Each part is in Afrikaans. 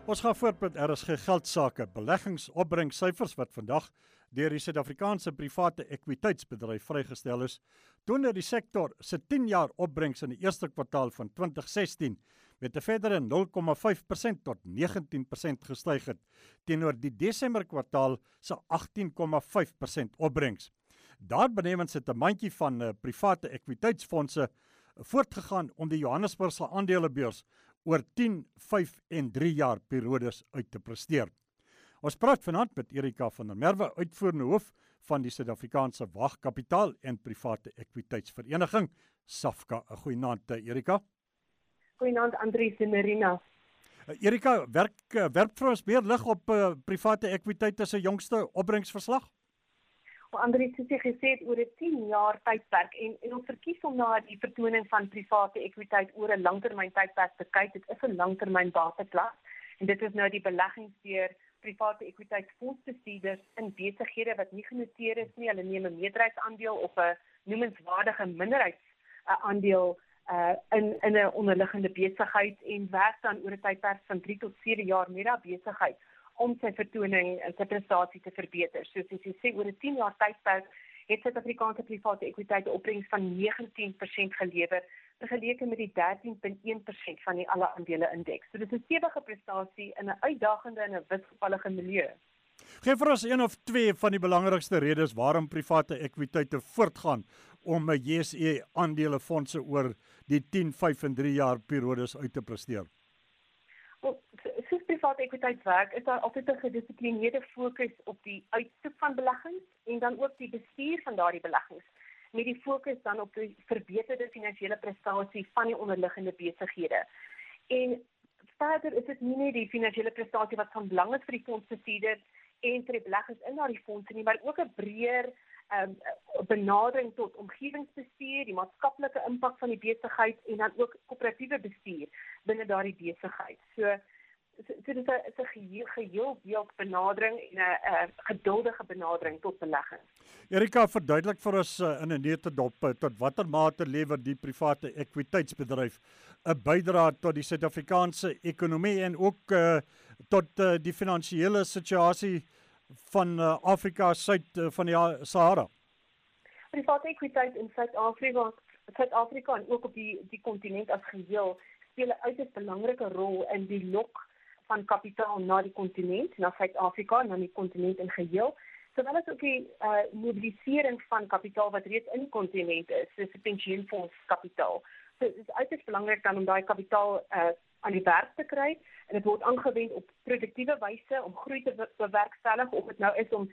Ons gaan voort met RSG Geldsaake, beleggingsopbrengsyfers wat vandag deur die Suid-Afrikaanse private ekwiteitsbedryf vrygestel is, toon dat die sektor se 10-jaar opbrengs in die eerste kwartaal van 2016 met 'n verdere 0,5% tot 19% gestyg het, teenoor die Desember kwartaal se 18,5% opbrengs. Daarbenewens het 'n mandjie van private ekwiteitsfondse voortgegaan om die Johannesburgse aandelebeurs oor 10, 5 en 3 jaar periodes uit te presteer. Ons praat vanaand met Erika van der Merwe, uitvoerende hoof van die Suid-Afrikaanse Wagkapitaal en Private Ekwiteitsvereniging, SAFCA. Goeienaand, Erika. Goeienaand, Andries en Nerina. Erika, werp vir ons meer lig op private ekwiteite se jongste opbrengsverslag? Andries, soos jy gesê het, oor 'n 10 jaar tydperk en ons verkies om na die vertoning van private ekwiteit oor 'n langtermyn tydperk te kyk. Dit is 'n langtermyn bateklas en dit is nou die beleggings deur private ekwiteitsfondsbestuurders in besighede wat nie genoteer is nie. Hulle neem 'n meerderheidsaandeel of 'n noemenswaardige minderheidsaandeel in 'n onderliggende besigheid en werk dan oor 'n tydperk van 3 tot 7 jaar met daardie besigheid om sy vertoning en sy prestasie te verbeter. Soos jy sê, oor 'n 10 jaar tydperk het Suid-Afrikaanse private ekwiteit 'n opbrengs van 19% gelewer, vergeleke met die 13,1% van die alle aandele indeks. So dit is 'n stewige prestasie in 'n uitdagende en 'n wisselvallige milieu. Geef vir ons een of twee van die belangrikste redes waarom private ekwiteite voortgaan om 'n JSE aandelefondse oor die 10, 5 en 3 jaar periodes uit te presteer. Soos private ekwiteit werk, is daar altyd 'n gedissiplineerde fokus op die uitsoek van beleggings en dan ook die bestuur van daardie beleggings, met die fokus dan op die verbeterde finansiële prestasie van die onderliggende besighede. En verder is dit nie net die finansiële prestasie wat van belang is vir die fondsbestuurder en vir die beleggers in daardie fondse nie, maar ook 'n breër benadering tot omgewingsbestuur, die maatskaplike impak van die besigheid en dan ook koöperatiewe bestuur binne daardie besigheid. So dit is 'n geheel beeld benadering en 'n geduldige benadering tot belegging. Erika, verduidelik vir ons in 'n neutedop tot watter mate lewer die private ekwiteitsbedryf 'n bydrae tot die Suid-Afrikaanse ekonomie en ook tot die finansiële situasie van Afrika suid van die Sahara. Private ekwiteit in Suid-Afrika en ook op die kontinent as geheel speel 'n uiters belangrike rol in die lok van kapitaal na die kontinent, na Suid-Afrika, na die kontinent in geheel, sowel as ook die mobilisering van kapitaal wat reeds in die kontinent is, soos die pensioenfondskapitaal. So dit is uiters belangrik dan om daai kapitaal aan die werk te kry en dit word aangewend op produktiewe wyse om groei te bewerkstellig, of dit nou is om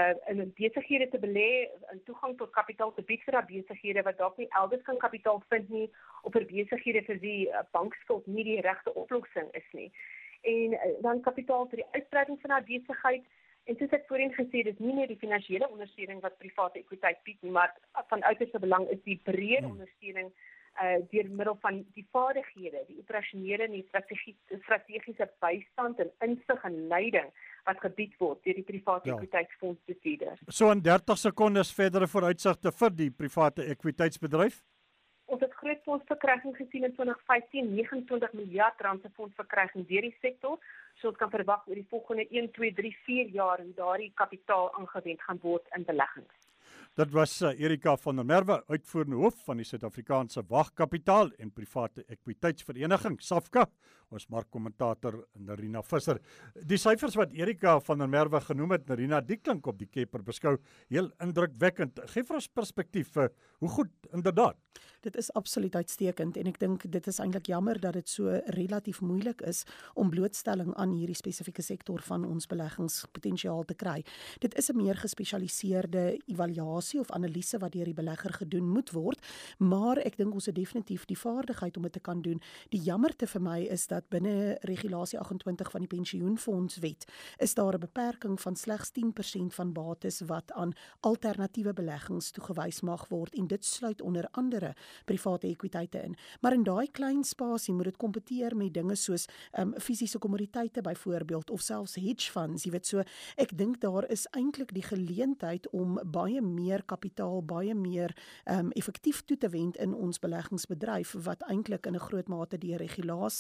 in besighede te belê, en toegang tot kapitaal te bied vir daardie besighede wat dalk nie elders kan kapitaal vind nie, of vir besighede vir wie bankskuld nie die regte oplossing is nie. En dan kapitaal vir die uitbreiding van daardie besigheid. En soos ek voorheen gesê, dit is nie net die finansiële ondersteuning wat private ekwiteit bied nie, maar van uiterste belang is die breër ondersteuning deur middel van die vaardighede, die operasionele en die strategiese bystand en insig en leiding wat gebied word deur die private ekwiteitsfondsbestuurders. So in 30 sekondes verdere vooruitsigte vir die private ekwiteitsbedryf? Ons het groot fondsverkryging gesien in 2015, 29 miljard rand se fondsverkryging deur die sektor. So ons kan verwag oor die volgende 1, 2, 3, 4 jaar hoe daardie kapitaal aangewend gaan word in beleggings. Dit was Erika van der Merwe, uitvoerende hoof van die Suid-Afrikaanse Wagkapitaal en Private Ekwiteitsvereniging, SAFCA. Ons markkommentator Nerina Visser. Die syfers wat Erika van der Merwe genoem het, Nerina, die klink op die keper beskou heel indrukwekkend. Geef vir ons perspektief, hoe goed inderdaad? Dit is absoluut uitstekend en ek dink dit is eintlik jammer dat dit so relatief moeilik is om blootstelling aan hierdie spesifieke sektor van ons beleggingspotensiaal te kry. Dit is 'n meer gespesialiseerde evaluasie of analise wat deur die belegger gedoen moet word, maar ek dink ons het definitief die vaardigheid om dit te kan doen. Die jammerte vir my is dat binne regulasie 28 van die pensioenfondswet is daar 'n beperking van slegs 10% van bates wat aan alternatiewe beleggings toegewys mag word en dit sluit onder andere private ekwiteite in. Maar in daai klein spasie moet dit kompeteer met dinge soos fisiese kommoditeite byvoorbeeld of selfs hedge funds, jy weet, so ek dink daar is eintlik die geleentheid om baie meer kapitaal, baie meer effektief toe te wend in ons beleggingsbedryf wat eintlik in 'n groot mate deur regulasie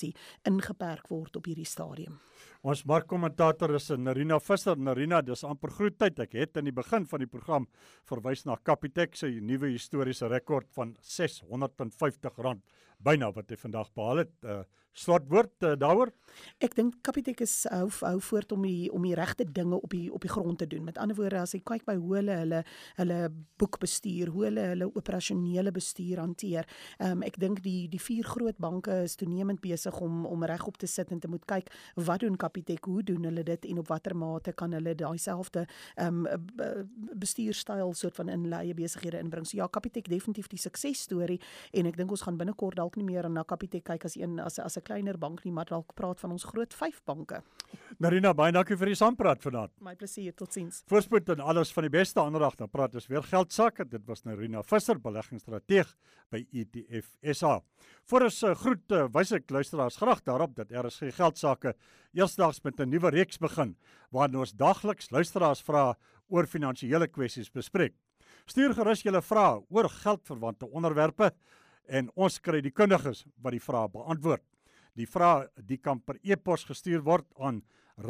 ingeperk word op hierdie stadium. Ons markkommentator is Nerina Visser. Nerina, dis amper groettyd. Ek het in die begin van die program verwys na Capitec se nuwe historiese rekord van R650 byna wat hy vandag behaal het. Slotwoord daaroor? Ek dink Capitec is hou voort om die regte dinge op die grond te doen. Met ander woorde, as jy kyk by hoe hulle boekbestuur, hoe hulle operasionele bestuur hanteer. Ek dink die 4 groot banke is toenemend besig om regop te sit en te moet kyk wat doen Capitec, hoe doen hulle dit en op watter mate kan hulle daai selfde bestuurstyl soort van in hulle eie besighede inbring. So ja, Capitec definitief die suksesstorie en ek dink ons gaan binnekort dalk nie meer na Capitec kyk as 'n kleiner bank nie, maar dalk praat van ons groot 5 banke. Nerina, baie dankie vir die saampraat vanaand. My plesier, totsiens. Voorspoed en alles van die beste. Aandag, dan praat ons weer geld sake. Dit was Nerina Visser, beleggingsstrateeg by ETF SA. Voor ons groet wys ek luisteraars graag daarop dat RSG Geld Sake eersdaags met 'n nuwe reeks begin waarin ons dagliks luisteraars vra oor finansiële kwessies bespreek. Stuur gerus julle vrae oor geldverwante onderwerpe en ons kry die kundiges wat die vrae beantwoord. Die vrae kan per e-pos gestuur word aan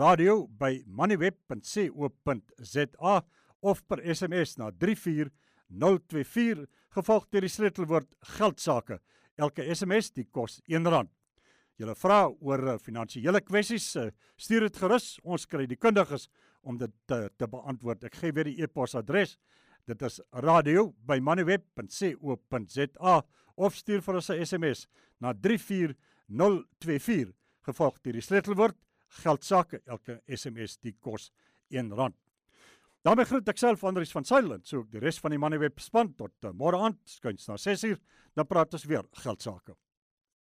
radio@moneyweb.co.za of per SMS na 34024 gevolg deur die sleutelwoord geldsaake. Elke SMS die kos R1. Julle vrae oor finansiële kwessies, stuur dit gerus. Ons kry die kundiges om dit te beantwoord. Ek gee weer die e-posadres. Dit is radio@moneyweb.co.za of stuur vir ons 'n SMS na 34024 gevolg deur die sleutelwoord geldsaake. Elke SMS die kos R1. Daarmee groet ek self Andries van Sailland, so ook die res van die Moneyweb span tot môre aand skuins na 6:00, dan praat ons weer geldsaake.